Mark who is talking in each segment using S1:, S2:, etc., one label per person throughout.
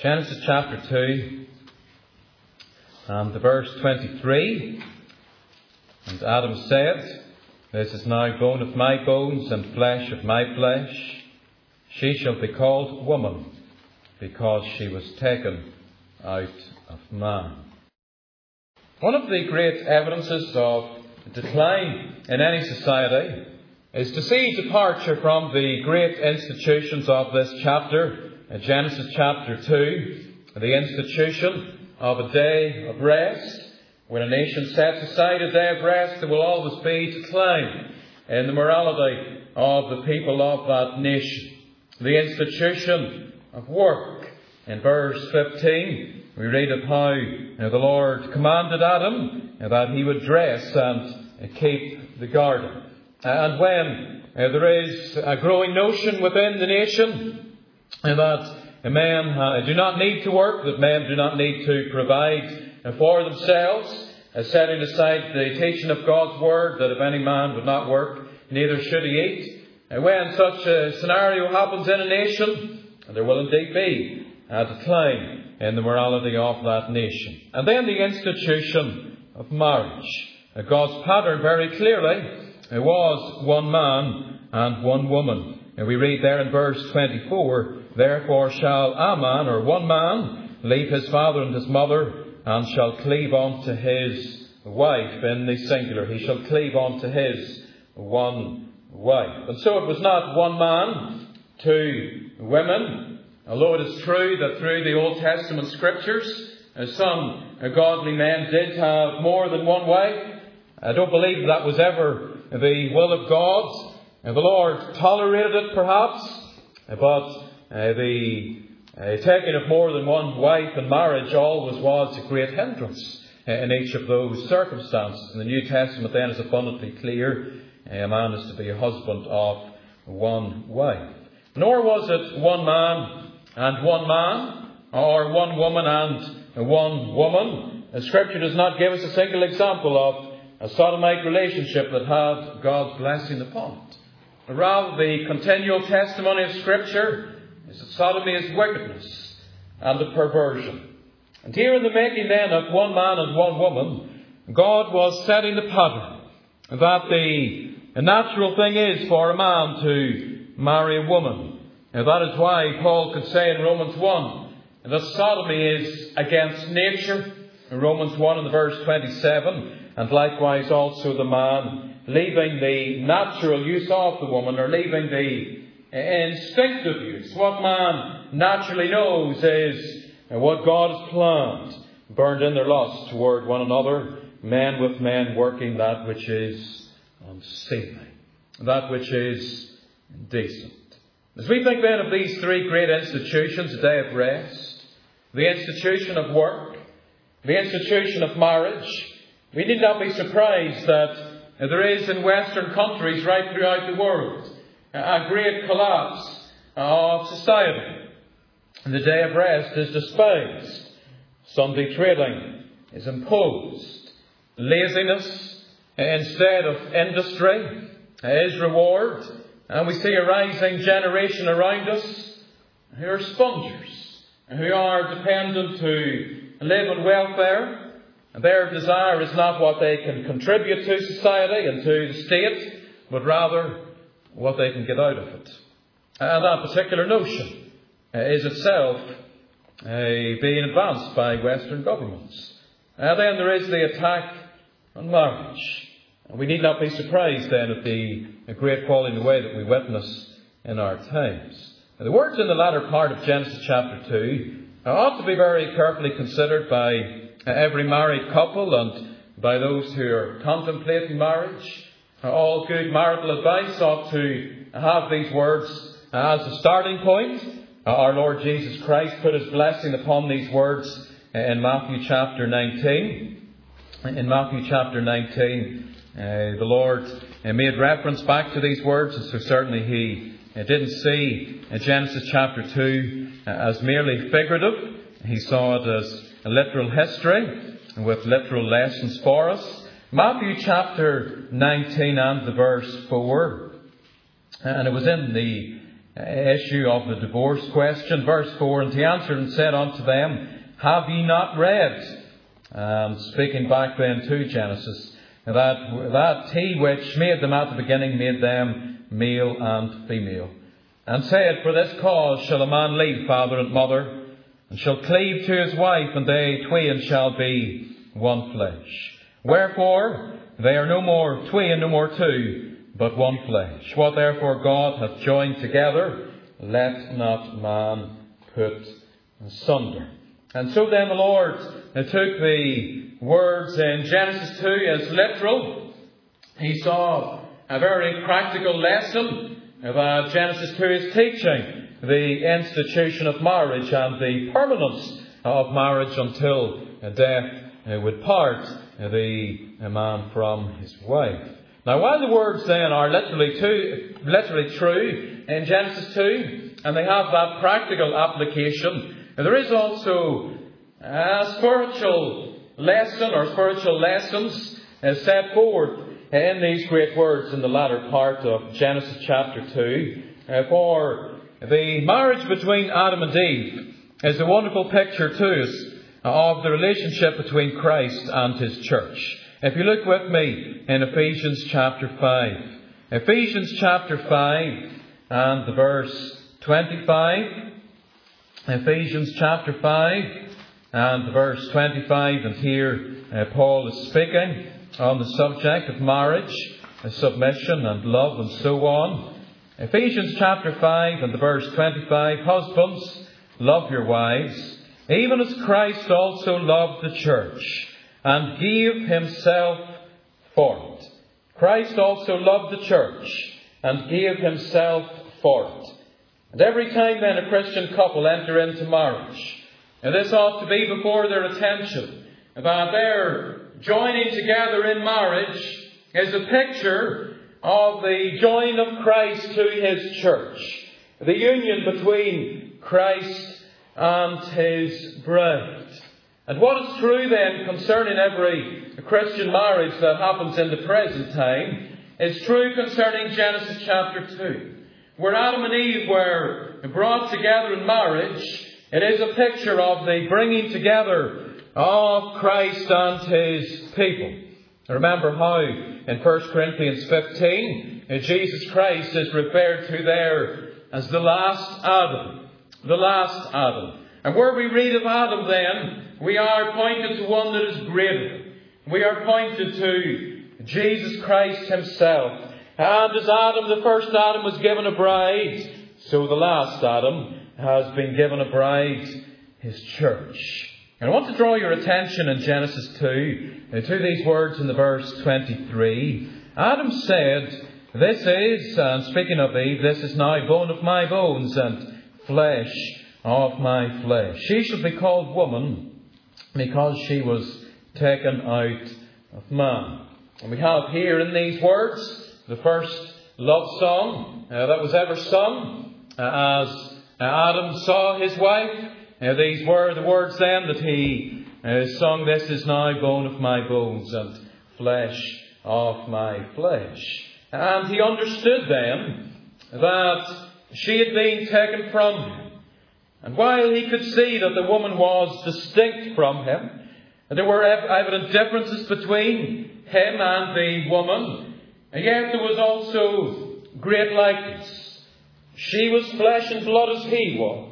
S1: Genesis chapter 2 and the verse 23. And Adam said, "This is now bone of my bones and flesh of my flesh. She shall be called woman, because she was taken out of man." One of the great evidences of decline in any society is to see departure from the great institutions of this chapter, Genesis chapter 2, the institution of a day of rest. When a nation sets aside a day of rest, there will always be decline in the morality of the people of that nation. The institution of work. In verse 15, we read of how the Lord commanded Adam that he would dress and keep the garden. And when there is a growing notion within the nation that men do not need to work, that men do not need to provide for themselves, setting aside the teaching of God's Word that if any man would not work, neither should he eat. When such a scenario happens in a nation, there will indeed be a decline in the morality of that nation. And then the institution of marriage. God's pattern very clearly was one man and one woman. And we read there in verse 24, "Therefore shall a man," or one man, "leave his father and his mother, and shall cleave unto his wife," in the singular. He shall cleave unto his one wife. And so it was not one man, two women, although it is true that through the Old Testament Scriptures, some godly men did have more than one wife. I don't believe that was ever the will of God. The Lord tolerated it perhaps, but the taking of more than one wife in marriage always was a great hindrance in each of those circumstances. And the New Testament then is abundantly clear. A man is to be a husband of one wife. Nor was it one man and one man, or one woman and one woman. The Scripture does not give us a single example of a sodomite relationship that had God's blessing upon it. Rather, the continual testimony of Scripture is that sodomy is wickedness and a perversion. And here in the making then of one man and one woman, God was setting the pattern that the natural thing is for a man to marry a woman. Now that is why Paul could say in Romans 1 that sodomy is against nature. In Romans 1 and verse 27, and likewise also the man leaving the natural use of the woman, or leaving the instinctive use. What man naturally knows is what God has planned, burned in their lust toward one another, men with men working that which is unseemly, that which is indecent. As we think then of these three great institutions, a day of rest, the institution of work, the institution of marriage, we need not be surprised that there is in Western countries right throughout the world a great collapse of society. The day of rest is despised. Sunday trading is imposed. Laziness instead of industry is reward. And we see a rising generation around us who are spongers, who are dependent to live on welfare. And their desire is not what they can contribute to society and to the state, but rather what they can get out of it. And that particular notion is itself being advanced by Western governments. And then there is the attack on marriage. And we need not be surprised then at the great falling away that we witness in our times. And the words in the latter part of Genesis chapter 2 ought to be very carefully considered by every married couple and by those who are contemplating marriage. All good marital advice ought to have these words as a starting point. Our Lord Jesus Christ put his blessing upon these words in Matthew chapter 19. In Matthew chapter 19, the Lord made reference back to these words, and so certainly he didn't see Genesis chapter 2 as merely figurative. He saw it as a literal history with literal lessons for us. Matthew chapter 19 and the verse 4. And it was in the issue of the divorce question. Verse 4, and he answered and said unto them, have ye not read, speaking back then to Genesis, that he which made them at the beginning made them male and female, and said, for this cause shall a man leave father and mother, and shall cleave to his wife, and they twain shall be one flesh. Wherefore they are no more twain, no more two, but one flesh. What therefore God hath joined together, let not man put asunder. And so then the Lord took the words in Genesis 2 as literal. He saw a very practical lesson that Genesis 2 is teaching, the institution of marriage and the permanence of marriage until death would part the man from his wife. Now, while the words then are literally true in Genesis 2, and they have that practical application, there is also a spiritual lesson or spiritual lessons set forth in these great words in the latter part of Genesis chapter 2. For the marriage between Adam and Eve is a wonderful picture to us of the relationship between Christ and His church. If you look with me in Ephesians chapter 5. Ephesians chapter 5 and the verse 25. Ephesians chapter 5 and the verse 25. And here Paul is speaking on the subject of marriage, submission and love and so on. Ephesians chapter 5 and the verse 25. Husbands, love your wives, even as Christ also loved the church, and gave himself for it. Christ also loved the church, and gave himself for it. And every time then a Christian couple enter into marriage, and this ought to be before their attention, that their joining together in marriage is a picture of the join of Christ to His church. The union between Christ and His bride. And what is true then concerning every Christian marriage that happens in the present time is true concerning Genesis chapter 2. Where Adam and Eve were brought together in marriage, it is a picture of the bringing together of Christ and His people. Remember how in 1 Corinthians 15, Jesus Christ is referred to there as the last Adam. The last Adam. And where we read of Adam then, we are pointed to one that is greater. We are pointed to Jesus Christ Himself. And as Adam, the first Adam, was given a bride, so the last Adam has been given a bride, His church. And I want to draw your attention in Genesis 2 to these words in the verse 23. Adam said, this is, and speaking of Eve, this is now bone of my bones and flesh of my flesh. She shall be called woman because she was taken out of man. And we have here in these words the first love song that was ever sung as Adam saw his wife. These were the words then that he sung, this is now bone of my bones and flesh of my flesh. And he understood then that she had been taken from him. And while he could see that the woman was distinct from him, and there were evident differences between him and the woman, and yet there was also great likeness. She was flesh and blood as he was.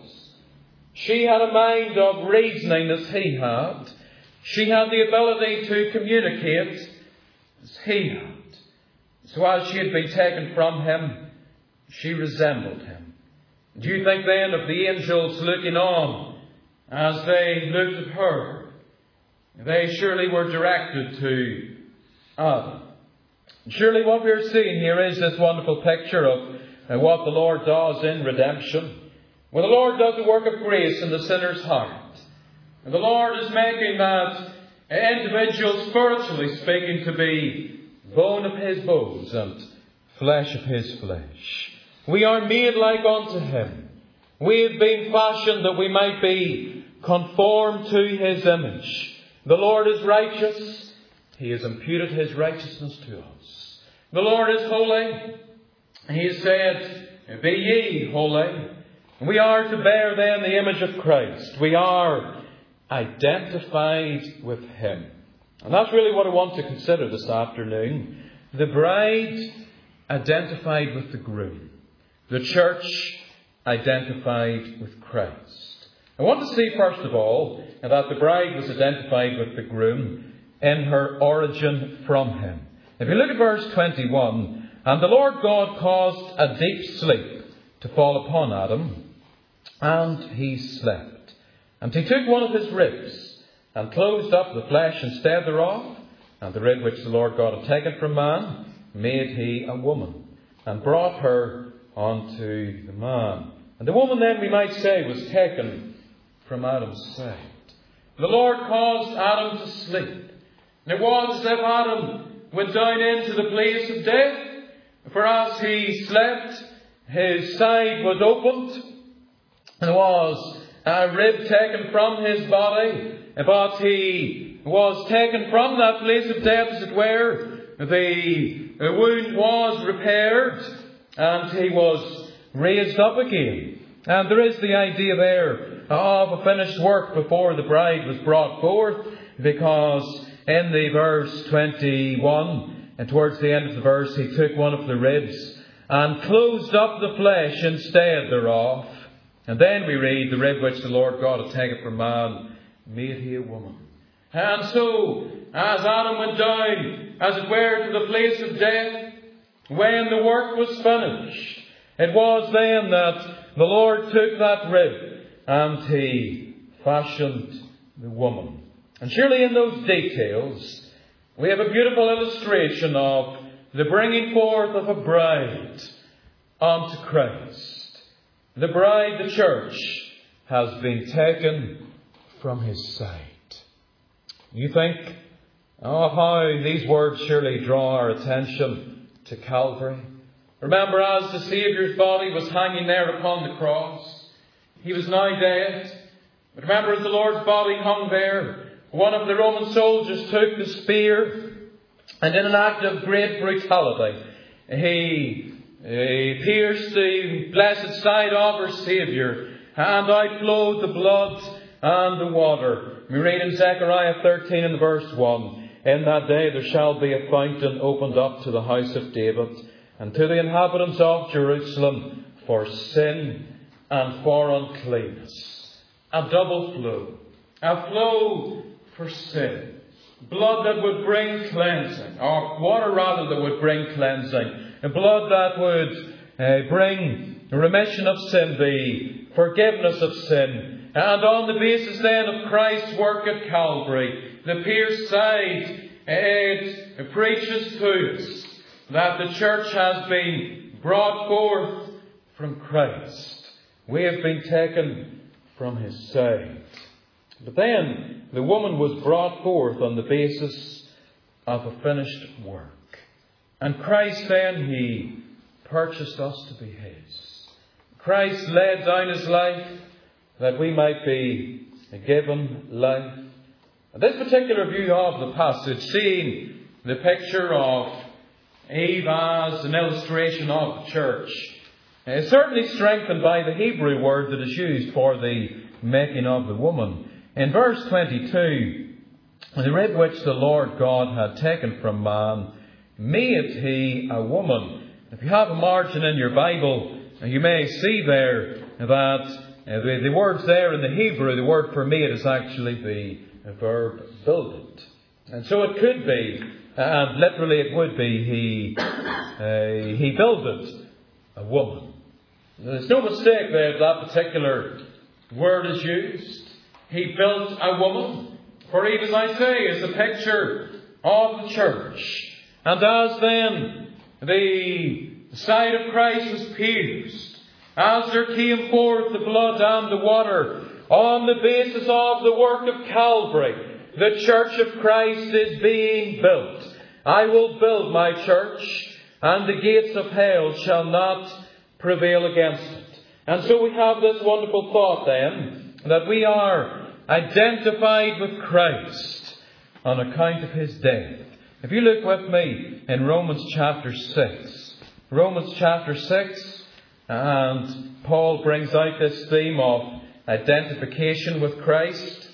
S1: She had a mind of reasoning as he had. She had the ability to communicate as he had. So while she had been taken from him, she resembled him. Do you think then of the angels looking on as they looked at her? They surely were directed to Adam. Surely what we're seeing here is this wonderful picture of what the Lord does in redemption. When the Lord does the work of grace in the sinner's heart, and the Lord is making that individual, spiritually speaking, to be bone of His bones and flesh of His flesh. We are made like unto Him. We have been fashioned that we might be conformed to His image. The Lord is righteous. He has imputed His righteousness to us. The Lord is holy. He has said, be ye holy. And we are to bear then the image of Christ. We are identified with Him. And that's really what I want to consider this afternoon. The bride identified with the groom. The church identified with Christ. I want to see first of all that the bride was identified with the groom in her origin from Him. If you look at verse 21, and the Lord God caused a deep sleep to fall upon Adam, and he slept. And he took one of his ribs, and closed up the flesh instead thereof, and the rib which the Lord God had taken from man, made he a woman, and brought her unto the man. And the woman then, we might say, was taken from Adam's side. The Lord caused Adam to sleep. And it was as if Adam went down into the place of death. For as he slept, his side was opened, and there was a rib taken from his body, but he was taken from that place of death, as it were. The wound was repaired, and he was raised up again. And there is the idea there of a finished work before the bride was brought forth, because in the verse 21, and towards the end of the verse, he took one of the ribs and closed up the flesh instead thereof. And then we read, the rib which the Lord God had taken from man, made he a woman. And so, as Adam went down, as it were, to the place of death, when the work was finished, it was then that the Lord took that rib and he fashioned the woman. And surely in those details, we have a beautiful illustration of the bringing forth of a bride unto Christ. The bride, the church, has been taken from his side. You think of how these words surely draw our attention to Calvary. Remember, as the Saviour's body was hanging there upon the cross, he was now dead. But remember, as the Lord's body hung there, one of the Roman soldiers took the spear, and in an act of great brutality, he pierced the blessed side of our Saviour, and out flowed the blood and the water. We read in Zechariah 13 and verse 1, in that day there shall be a fountain opened up to the house of David, and to the inhabitants of Jerusalem, for sin and for uncleanness. A double flow. A flow for sin. Blood that would bring cleansing, or water rather that would bring cleansing. A blood that would bring remission of sin, the forgiveness of sin. And on the basis then of Christ's work at Calvary, the pierced side, it preaches to us that the church has been brought forth from Christ. We have been taken from his side. But then the woman was brought forth on the basis of a finished work. And Christ then, he purchased us to be his. Christ laid down his life that we might be given life. And this particular view of the passage, seeing the picture of Eve as an illustration of the church, is certainly strengthened by the Hebrew word that is used for the making of the woman. In verse 22, the rib which the Lord God had taken from man, made he a woman. If you have a margin in your Bible, you may see there that the words there in the Hebrew, the word for made is actually the verb builded. And so it could be, and literally it would be, he builded a woman. There's no mistake there that particular word is used. He built a woman. For Eve, as I say, is a picture of the church. And as then the side of Christ was pierced, as there came forth the blood and the water, on the basis of the work of Calvary, the church of Christ is being built. I will build my church, and the gates of hell shall not prevail against it. And so we have this wonderful thought then, that we are identified with Christ on account of his death. If you look with me in Romans chapter 6. Romans chapter 6 And Paul brings out this theme of identification with Christ.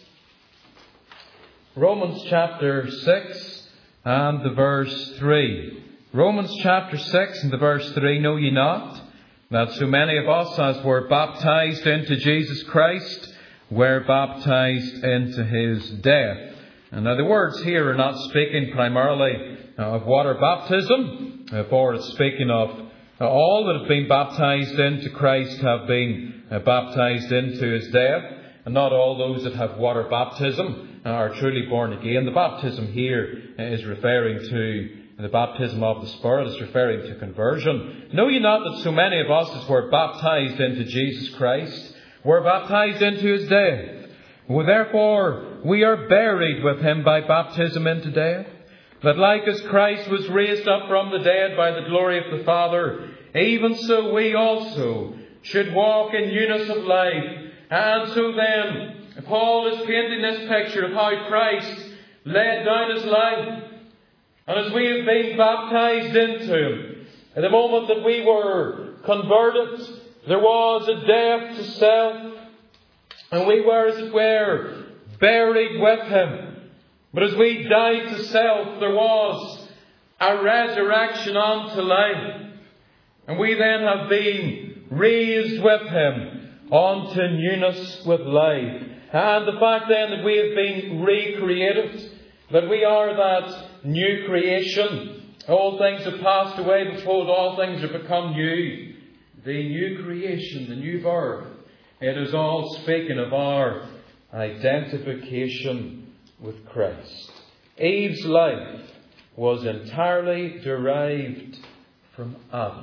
S1: Romans chapter 6 and the verse 3. Romans chapter 6 and the verse 3. Know ye not that so many of us as were baptized into Jesus Christ were baptized into his death? And now the words here are not speaking primarily of water baptism, for it's speaking of all that have been baptized into Christ have been baptized into his death, and not all those that have water baptism are truly born again. The baptism here is referring to the baptism of the Spirit, is referring to conversion. Know ye not that so many of us as were baptized into Jesus Christ were baptized into his death? Well, therefore we are buried with him by baptism into death, that like as Christ was raised up from the dead by the glory of the Father, even so we also should walk in newness of life. And so then, Paul is painting this picture of how Christ laid down his life. And as we have been baptized into him, at the moment that we were converted, there was a death to self, and we were, as it were, buried with him. But as we died to self, there was a resurrection unto life. And we then have been raised with him unto newness with life. And the fact then that we have been recreated, that we are that new creation. All things have passed away, behold, all things have become new. The new creation, the new birth, it is all speaking of our identification with Christ. Eve's life was entirely derived from Adam's.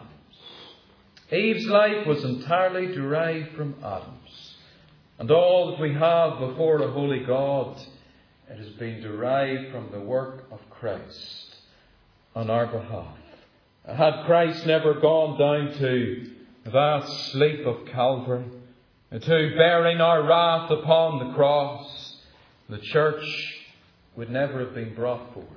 S1: Eve's life was entirely derived from Adam's. And all that we have before a holy God, it has been derived from the work of Christ on our behalf. Had Christ never gone down to that sleep of Calvary, to bearing our wrath upon the cross, the church would never have been brought forth.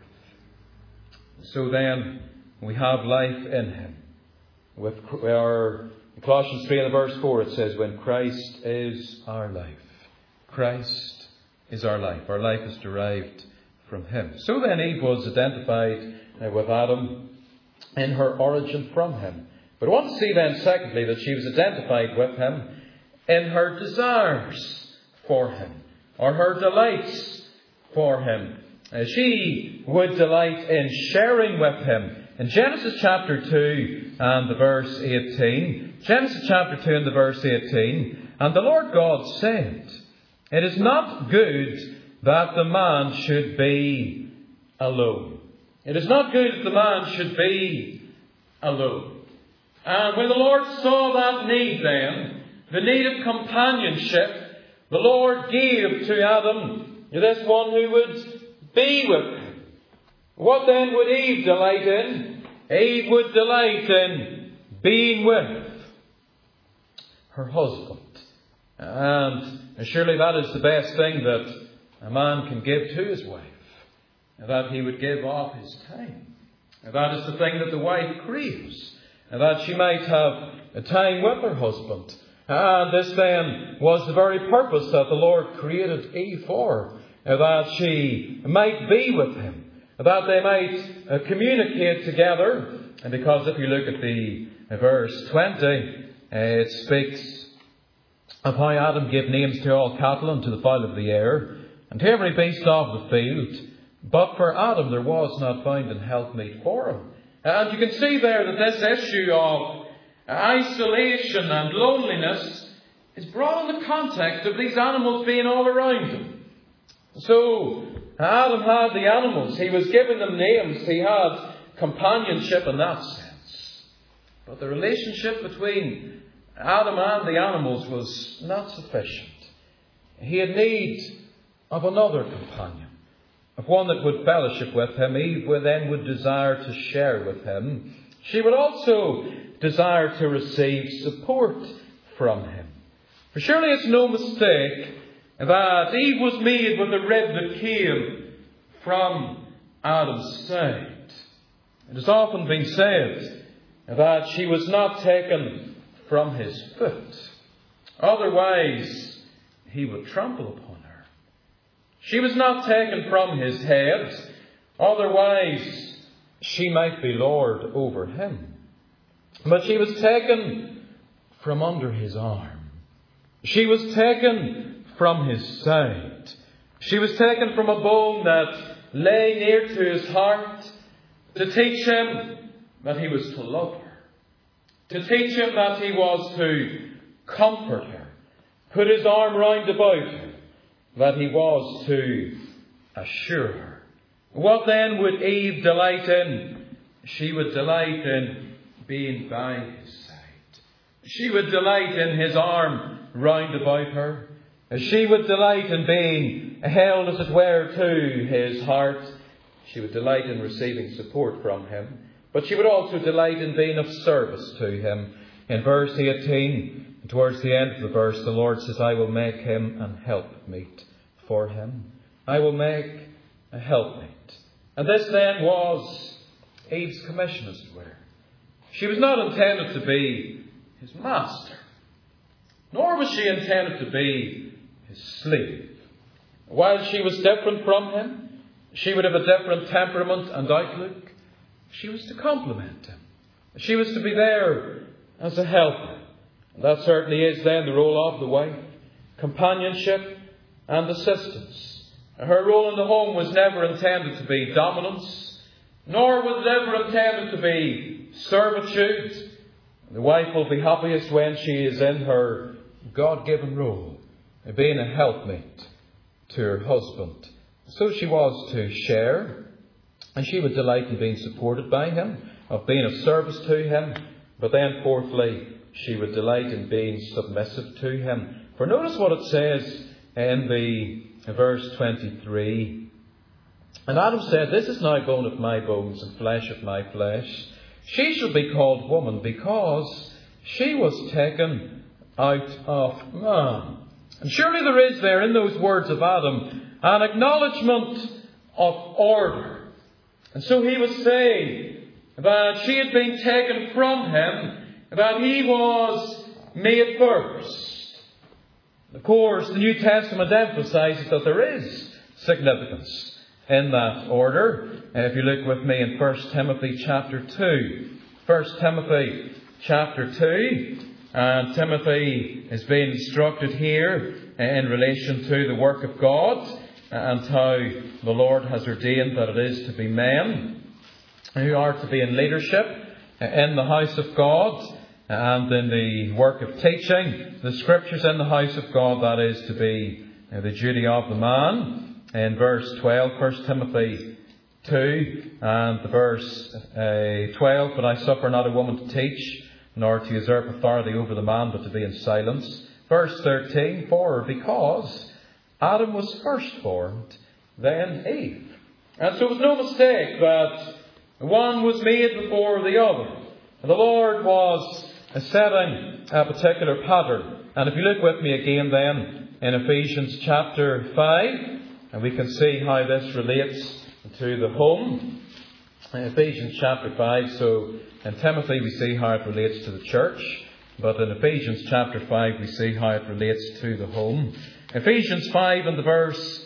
S1: So then, we have life in him. With our Colossians 3 and verse 4, it says, when Christ is our life. Christ is our life. Our life is derived from him. So then Eve was identified with Adam in her origin from him. But I want to see then, secondly, that she was identified with him in her desires for him, or her delights for him. She would delight in sharing with him. In Genesis chapter 2 and the verse 18, Genesis chapter 2 and the verse 18, and the Lord God said, it is not good that the man should be alone. It is not good that the man should be alone. And when the Lord saw that need then, the need of companionship, the Lord gave to Adam this one who would be with him. What then would Eve delight in? Eve would delight in being with her husband. And surely that is the best thing that a man can give to his wife. That he would give of his time. That is the thing that the wife craves. That she might have a time with her husband. And this then was the very purpose that the Lord created Eve for. That she might be with him. That they might communicate together. And because if you look at the verse 20, it speaks of how Adam gave names to all cattle and to the fowl of the air, and to every beast of the field. But for Adam there was not found an helpmeet for him. And you can see there that this issue of isolation and loneliness is brought in the context of these animals being all around him. So Adam had the animals. He was giving them names. He had companionship in that sense. But the relationship between Adam and the animals was not sufficient. He had need of another companion, of one that would fellowship with him. Eve would desire to share with him. She would also desire to receive support from him. For surely it's no mistake that Eve was made with a rib that came from Adam's side. It has often been said that she was not taken from his foot. Otherwise, he would trample upon her. She was not taken from his head. Otherwise, she might be lord over him. But she was taken from under his arm. She was taken from his side. She was taken from a bone that lay near to his heart, to teach him that he was to love her, to teach him that he was to comfort her, put his arm round about her, that he was to assure her. What then would Eve delight in? She would delight in being by his side. She would delight in his arm round about her. She would delight in being held, as it were, to his heart. She would delight in receiving support from him. But she would also delight in being of service to him. In verse 18, towards the end of the verse, the Lord says, I will make him an helpmeet for him. I will make a helpmeet. And this then was Eve's commission, as it were. She was not intended to be his master, nor was she intended to be his slave. While she was different from him, she would have a different temperament and outlook. She was to complement him. She was to be there as a helper. And that certainly is then the role of the wife. Companionship and assistance. Her role in the home was never intended to be dominance, nor was it ever intended to be servitude. The wife will be happiest when she is in her God-given role, being a helpmate to her husband. So she was to share, and she would delight in being supported by him, of being of service to him. But then fourthly, she would delight in being submissive to him. For notice what it says in the verse 23. And Adam said, This is now bone of my bones and flesh of my flesh. She shall be called woman, because she was taken out of man. And surely there is there in those words of Adam an acknowledgement of order. And so he was saying that she had been taken from him, that he was made first. Of course, the New Testament emphasizes that there is significance in that order. If you look with me in 1 Timothy chapter 2. 1 Timothy chapter 2. And Timothy is being instructed here in relation to the work of God and how the Lord has ordained that it is to be men who are to be in leadership in the house of God and in the work of teaching the Scriptures in the house of God. That is to be the duty of the man. In verse 12, 1 Timothy 2 and the verse 12, But I suffer not a woman to teach, nor to usurp authority over the man, but to be in silence. Verse 13, For because Adam was first formed, then Eve. And so it was no mistake that one was made before the other. And the Lord was setting a particular pattern. And if you look with me again then in Ephesians chapter 5, and we can see how this relates to the home. In Ephesians chapter 5, so in Timothy we see how it relates to the church, but in Ephesians chapter 5 we see how it relates to the home. Ephesians 5 and the verse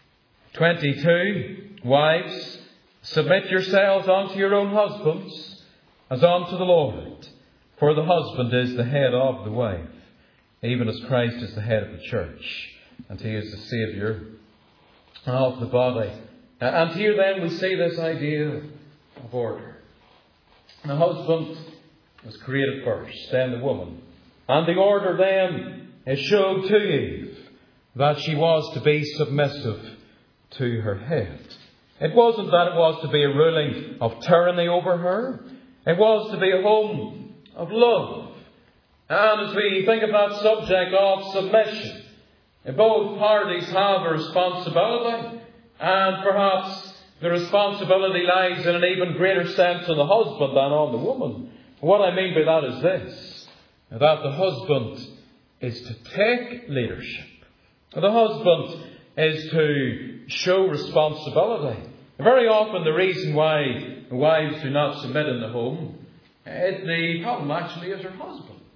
S1: 22, Wives, submit yourselves unto your own husbands, as unto the Lord. For the husband is the head of the wife, even as Christ is the head of the church, and he is the Saviour of the body. And here then we see this idea of order. The husband was created first, then the woman. And the order then showed to Eve that she was to be submissive to her head. It wasn't that it was to be a ruling of tyranny over her. It was to be a home of love. And as we think of that subject of submission, both parties have a responsibility, and perhaps the responsibility lies in an even greater sense on the husband than on the woman. What I mean by that is this, that the husband is to take leadership. The husband is to show responsibility. Very often the reason why wives do not submit in the home, the problem actually is her husband.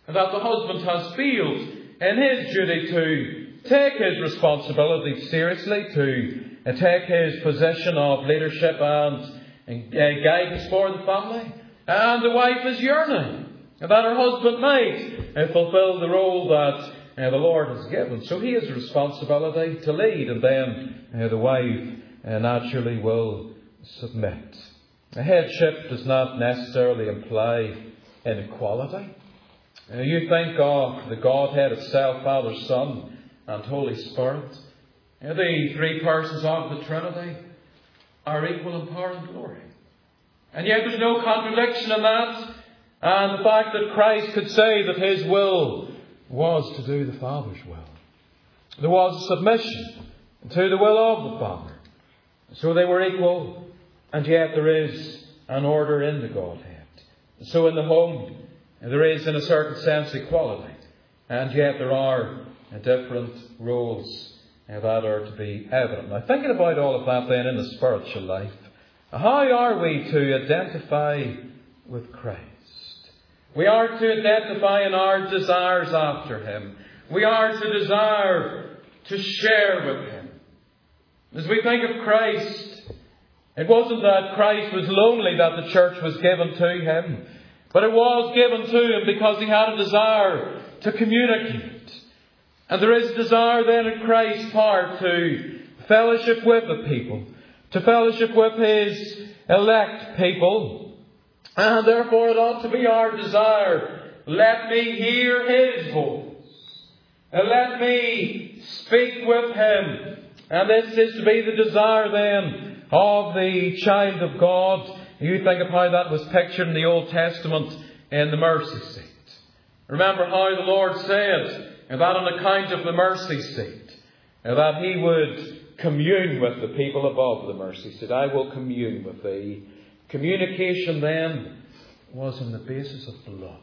S1: that the husband has failed in his duty to take his responsibility seriously, to take his position of leadership and guidance for the family. And the wife is yearning that her husband might fulfill the role that the Lord has given. So he has a responsibility to lead, and then the wife naturally will submit. Headship does not necessarily imply inequality. You think of the Godhead itself, Father, Son, and Holy Spirit. The three persons of the Trinity are equal in power and glory. And yet there's no contradiction in that. And the fact that Christ could say that his will was to do the Father's will. There was a submission to the will of the Father. So they were equal, and yet there is an order in the Godhead. So in the home, there is in a certain sense equality, and yet there are different roles that are to be evident. Now, thinking about all of that then in the spiritual life, how are we to identify with Christ? We are to identify in our desires after him. We are to desire to share with him. As we think of Christ, it wasn't that Christ was lonely that the church was given to him, but it was given to him because he had a desire to communicate. And there is a desire then in Christ's heart to fellowship with the people, to fellowship with his elect people. And therefore it ought to be our desire, let me hear his voice. Let me speak with him. And this is to be the desire then of the child of God. You think of how that was pictured in the Old Testament in the mercy seat. Remember how the Lord said that on account of the mercy seat, that he would commune with the people above the mercy seat. I will commune with thee. Communication then was on the basis of blood.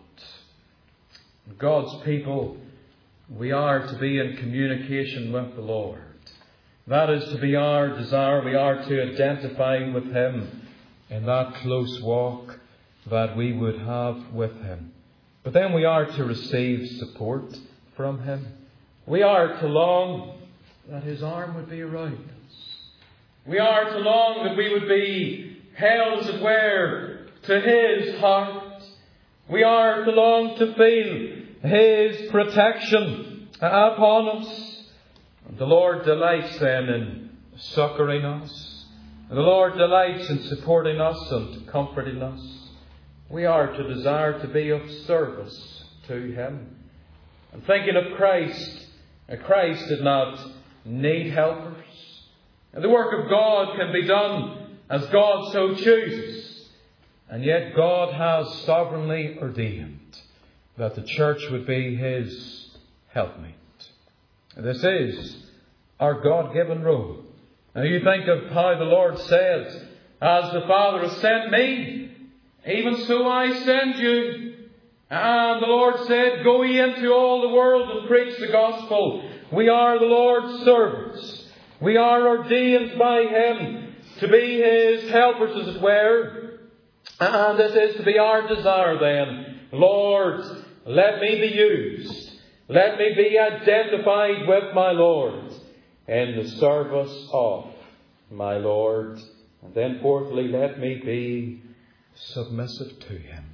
S1: God's people, we are to be in communication with the Lord. That is to be our desire. We are to identify with him in that close walk that we would have with him. But then we are to receive support from him. We are to long that his arm would be around us. We are to long that we would be held, as it were, to his heart. We are to long to feel his protection upon us. And the Lord delights then in succouring us. And the Lord delights in supporting us and comforting us. We are to desire to be of service to him. And thinking of Christ, Christ did not need helpers. And the work of God can be done as God so chooses. And yet God has sovereignly ordained that the church would be his helpmeet. This is our God-given role. Now you think of how the Lord said, as the Father has sent me, even so I send you. And the Lord said, go ye into all the world and preach the gospel. We are the Lord's servants. We are ordained by him to be his helpers, as it were. And this is to be our desire then. Lord, let me be used. Let me be identified with my Lord in the service of my Lord. And then fourthly, let me be submissive to him.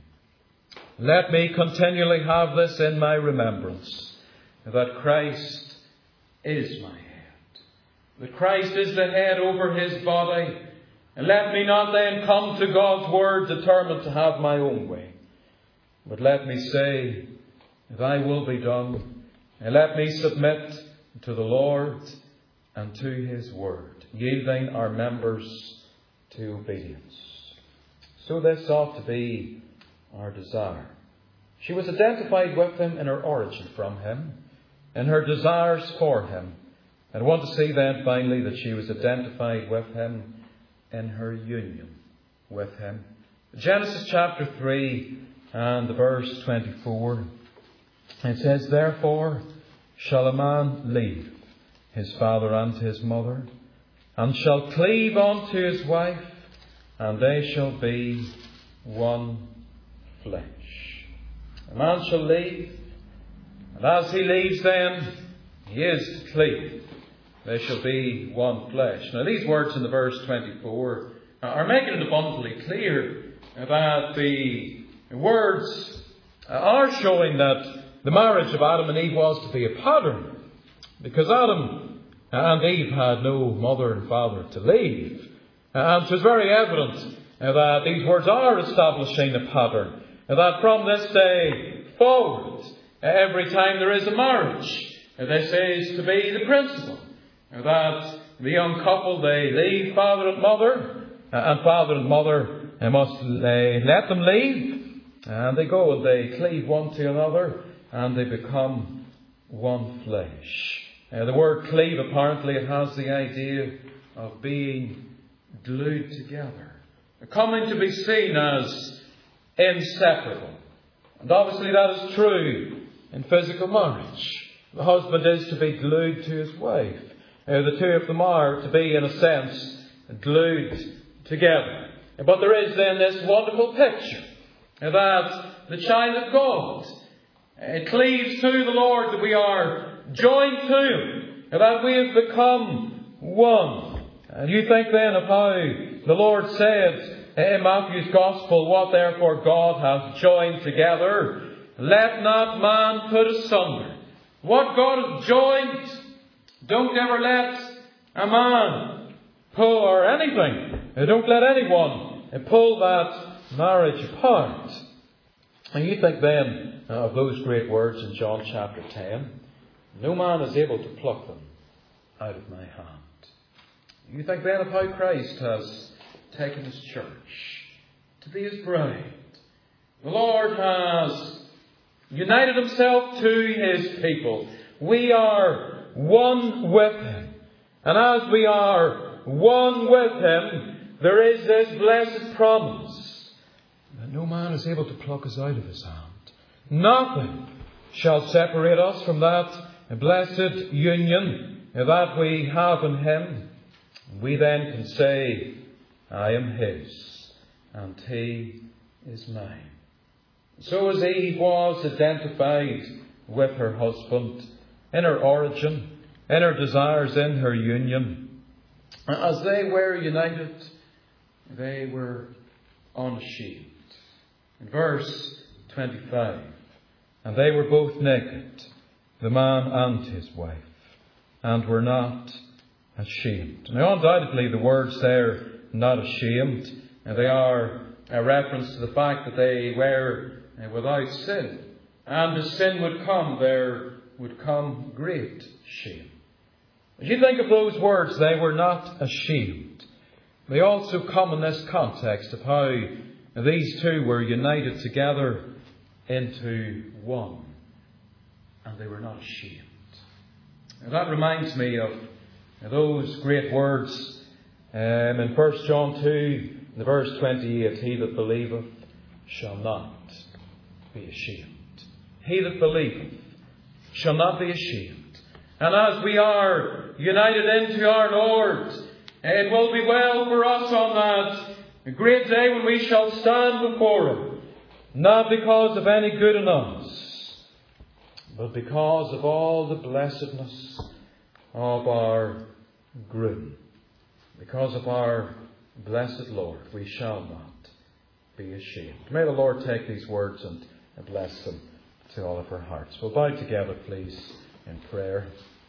S1: Let me continually have this in my remembrance, that Christ is my head. That Christ is the head over his body. And let me not then come to God's word determined to have my own way. But let me say, thy will be done. And let me submit to the Lord and to his word, yielding our members to obedience. So this ought to be our desire. She was identified with him in her origin from him, in her desires for him. And I want to see then finally that she was identified with him in her union with him. Genesis chapter 3 and the verse 24. It says, therefore shall a man leave his father and his mother, and shall cleave unto his wife, and they shall be one flesh. a man shall leave, and as he leaves them, he is to cleave. They shall be one flesh. Now these words in the verse 24 are making it abundantly clear that the words are showing that the marriage of Adam and Eve was to be a pattern, because Adam and Eve had no mother and father to leave. And it is very evident that these words are establishing a pattern, that from this day forward, every time there is a marriage, this is to be the principle, that the young couple, they leave father and father and mother must let them leave, and they go and they cleave one to another, and they become one flesh. The word cleave, apparently, it has the idea of being glued together, coming to be seen as inseparable. And obviously that is true in physical marriage. The husband is to be glued to his wife. The two of them are to be, in a sense, glued together. But there is then this wonderful picture that the child of God cleaves to the Lord, that we are joined to Him, that we have become one. And you think then of how the Lord said in Matthew's Gospel, what therefore God hath joined together, let not man put asunder. What God has joined, don't ever let a man pull, or anything, don't let anyone pull that marriage apart. And you think then of those great words in John chapter 10, no man is able to pluck them out of my hand. You think then of how Christ has taken His church to be His bride. The Lord has united Himself to His people. We are one with Him. And as we are one with Him, there is this blessed promise that no man is able to pluck us out of His hand. Nothing shall separate us from that blessed union that we have in Him. We then can say, I am His, and He is mine. So as Eve was identified with her husband, in her origin, in her desires, in her union, as they were united, they were unashamed. In verse 25, and they were both naked, the man and his wife, and were not ashamed. Now undoubtedly the words there, not ashamed, and they are a reference to the fact that they were without sin. And as sin would come, there would come great shame. As you think of those words, they were not ashamed. They also come in this context of how these two were united together into one. And they were not ashamed. Now that reminds me of those great words in 1 John 2, the verse 28, he that believeth shall not be ashamed. He that believeth shall not be ashamed. And as we are united into our Lord, it will be well for us on that great day when we shall stand before Him, not because of any good in us, but because of all the blessedness of our groom. Because of our blessed Lord, we shall not be ashamed. May the Lord take these words and bless them to all of our hearts. We'll bow together, please, in prayer.